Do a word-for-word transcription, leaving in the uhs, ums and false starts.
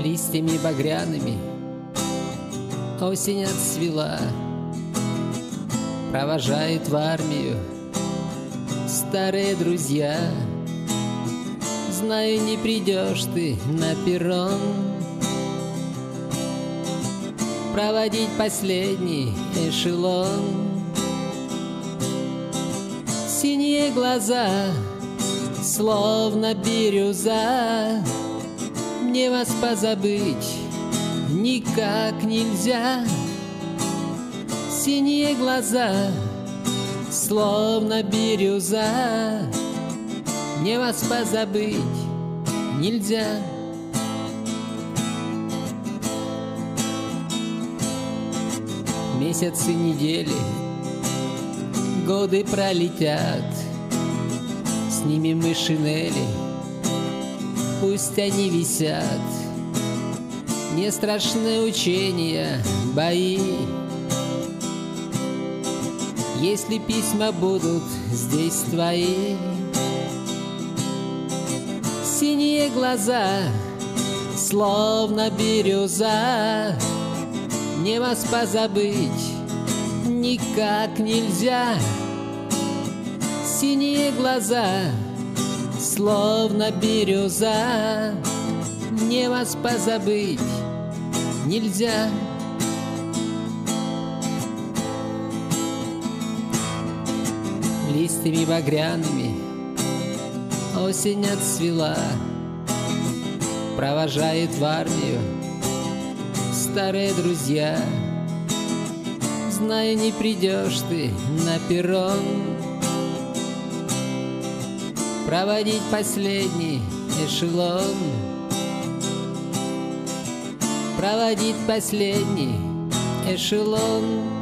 Листьями багряными осень отцвела, провожают в армию старые друзья. Знаю, не придешь ты на перрон проводить последний эшелон. Синие глаза, словно бирюза, мне вас позабыть никак нельзя. Синие глаза, словно бирюза, мне вас позабыть нельзя. Месяцы, недели, годы пролетят, снимем мы шинели, пусть они висят. Не страшны учения, бои, если письма будут здесь твои. Синие глаза, словно бирюза, мне вас позабыть никак нельзя. Синие глаза, словно бирюза, мне вас позабыть нельзя. Листьями багряными осень отцвела, провожает в армию старые друзья. Знаю, не придешь ты на перрон проводить последний эшелон, проводить последний эшелон.